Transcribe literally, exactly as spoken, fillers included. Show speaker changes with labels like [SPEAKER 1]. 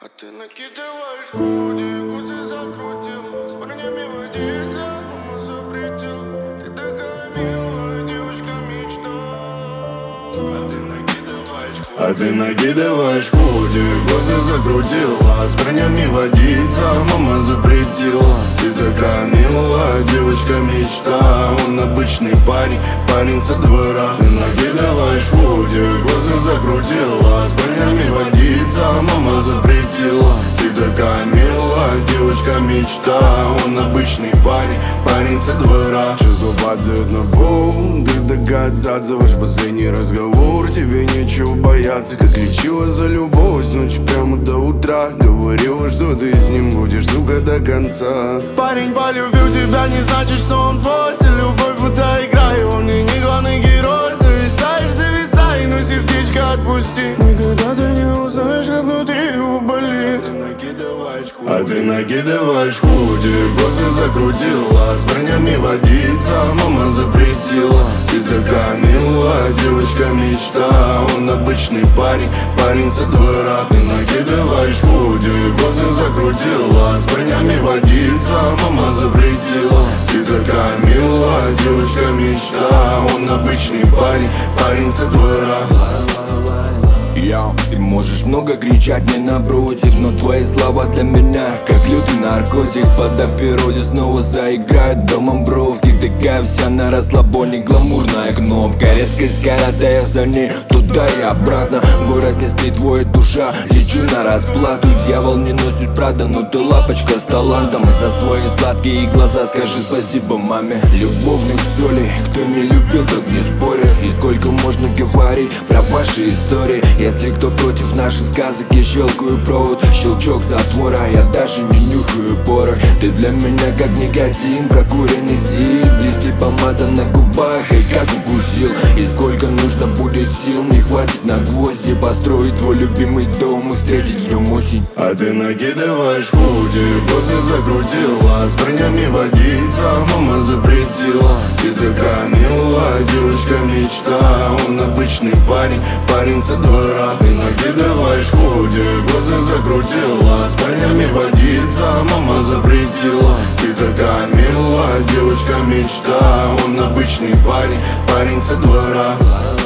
[SPEAKER 1] А ты накидываешь груди, гузы закрутил, с парнями водиться, мама запретил. Ты такая милая девочка мечта. А ты накидываешь худи, а ты накидываешь худи, гузы закрутила, с парнями водиться, мама запретила. Ты такая милая девочка мечта. Он обычный парень, парень со двора. Ты накидываешь худи, гузы закрутила, с парнями водиться, мама запретила. Ты такая милая девочка мечта. Он обычный парень, парень со двора.
[SPEAKER 2] Чувства падают на пол, ты такая отзываешь последний разговор. Тебе нечего бояться, как лечила за любовь с ночи прямо до утра. Говорила, что ты с ним будешь, сука, до конца.
[SPEAKER 1] Парень полюбил тебя, не значит, что он твой. Вся любовь будто игра, и он мне не главный герой. Зависаешь, зависай, но сердечко отпусти. Никогда ты не узнаешь, как внутри его болит.
[SPEAKER 2] А ты накидываешь худи, гузы закрутила, с парнями водиться, мама запретила. Ты такая милая девочка мечта. Он обычный парень, парень со двора. Ты накидываешь худи, гузы закрутила, с парнями водиться, мама запретила. Ты такая милая девочка мечта. Он обычный парень, парень со двора.
[SPEAKER 3] Йоу, ты можешь много кричать мне напротив, но твои слова для меня как лютый наркотик. Под природе снова заиграют домом бровки. Такая вся на расслабоне, гламурная кнопка. Редкость карата, я за ней туда и обратно. Город не спит, твоя душа, лечу на расплату. Дьявол не носит правда, но ты лапочка с талантом. За свои сладкие глаза скажи спасибо маме. Любовных солей, кто не любил, тот не спорит. И сколько можно говорить про ваши истории. Если кто против наших сказок, я щелкаю провод. Щелчок затвора, я даже не нюхаю порох. Ты для меня как никотин, прокуренный стиль. Блестит помада на губах, и как укусил. И сколько нужно будет сил, не хватит на гвозди. Построить твой любимый дом и встретить днем осень.
[SPEAKER 2] А ты накидываешь худи, гузы закрутила, с парнями водиться, мама запретила. Ты такая милая девочка мечта. Он обычный парень, парень со двора. Ты накидываешь худи, гузы закрутила, с парнями водиться, мама запретила. Ты такая милая девочка мечта. Он обычный парень, парень со двора.